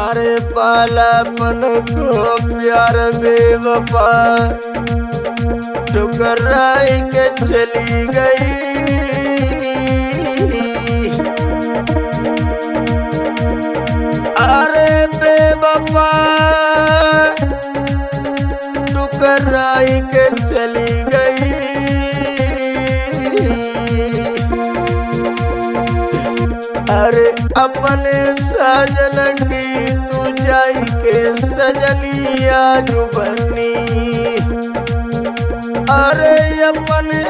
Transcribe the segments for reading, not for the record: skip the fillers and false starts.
अरे बालापन को प्यार बेवफा ठुकराई के चली गई। अरे बेवफा ठुकराई के चली गई। अरे अपने साजन की तू जाई के सजनिया जुबनी। अरे अपने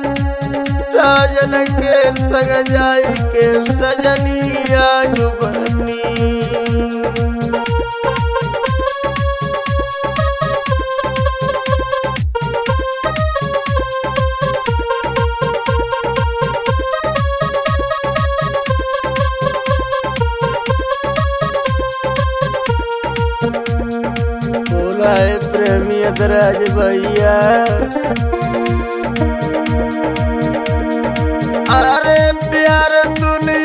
साजन के संग जाई के सजनिया जुबनी। प्रेमी अदराज भैया अरे प्यार तूने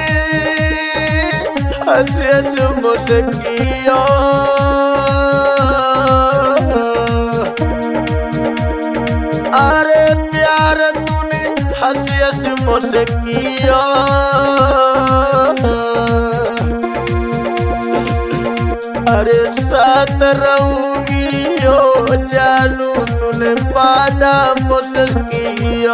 हंसे मुस्किया। अरे प्यार तूने हंसे मुस्किया। अरे साथ रहूंगी यो जानू तूने पादा मुस्किया।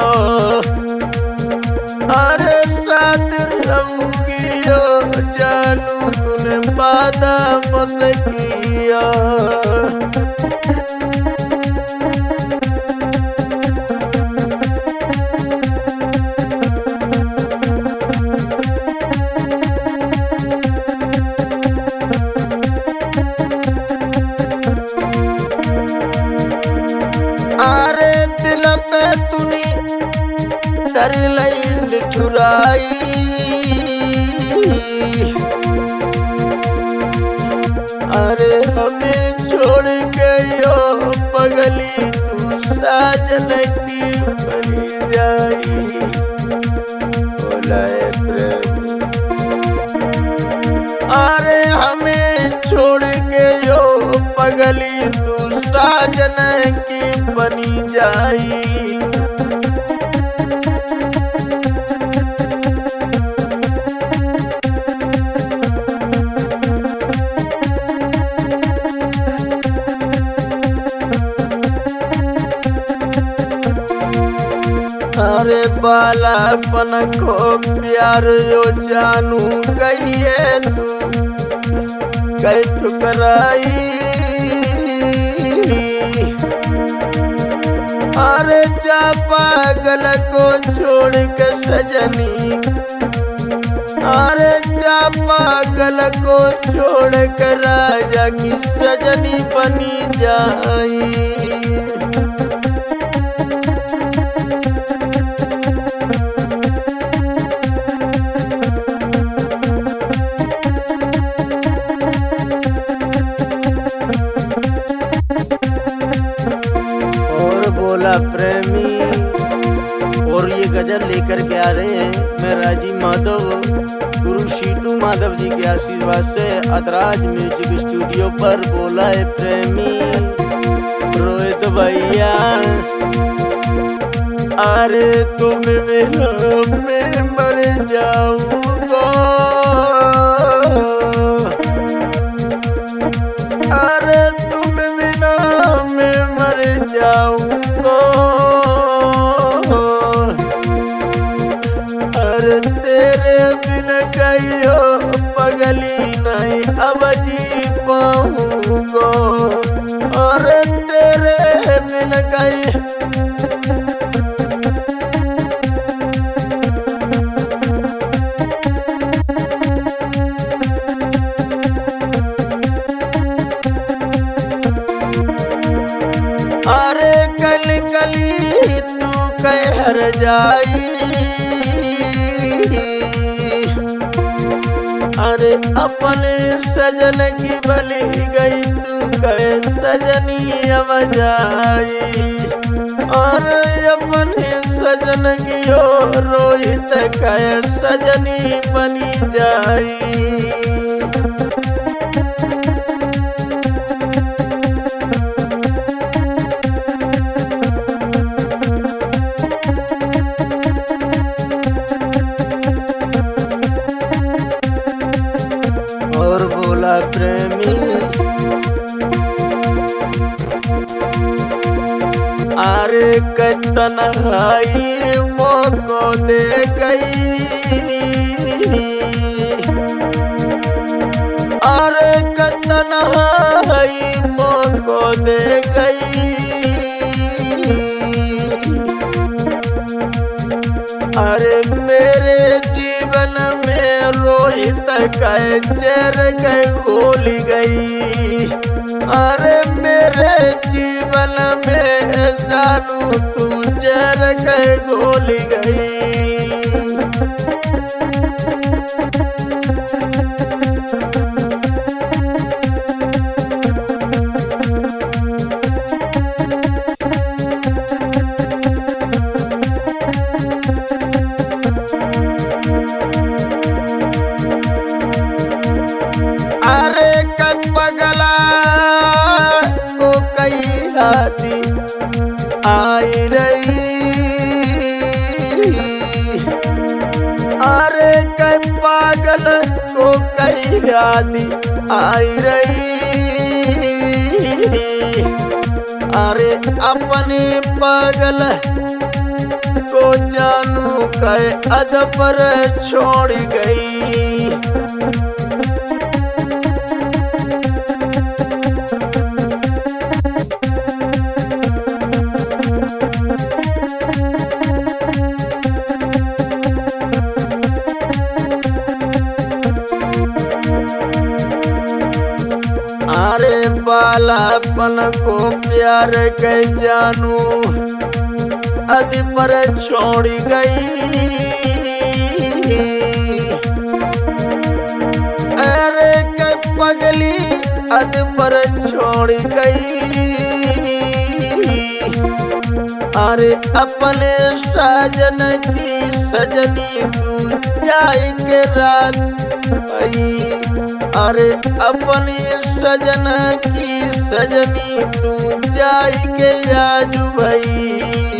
अरे साथ रहूंगी यो जानू तूने पादा मुस्किया। अरे दिल पे तूने कर लाइन ठुराई। अरे हमें छोड़ के यो पगली तू साजन की बनी जाई। बोलाए प्रेमी अरे हमें छोड़ के यो पगली तू साजन की बनी जाई। अरे बालापन को प्यार यो जानू गई है तू कई ठुकराई। अरे जा पागल को छोड़ के सजनी। अरे जा पागल को छोड़ कर राजा की सजनी बनी जाई। बोला प्रेमी और ये गजल लेकर के आ रहे हैं मैं राजीव माधव गुरु शीटू माधव जी के आशीर्वाद से अदराज म्यूजिक स्टूडियो पर। बोला है प्रेमी रोहित भैया अरे तुम बिना मैं मर जाऊंगा। अरे तुम बिना मैं मर जाऊंगा। अरे तेरे बिन कहियो पगली नहीं अब जी पाऊंगा। अरे तेरे बिन कहियो अरे कली कली तू कहर जाई। अरे अपने सजन की भली गई तू कहे सजनी अब जाई। अरे अपने सजन की हो रोहित कहे सजनी बनी जाई। प्रेमी अरे तन्हाई मोको दे गई अरे तन्हाई मोको दे गई अरे मेरे जीवन में रोहित का चेर गई घोल गई अरे मेरे जीवन में जानू तू चेर गई घोल गई आई रही अरे कई पागल को कई याद आई रही अरे अपने पागल को जानू कई अद पर छोड़ गई अरे बालापन को प्यार के जानू अद पर छोड़ गई अरे के पगली अद पर छोड़ गई अरे अपने साजन की सजनी तू जाए के रात आई अरे अपनी सजन की सजनी तू जाए के आज भई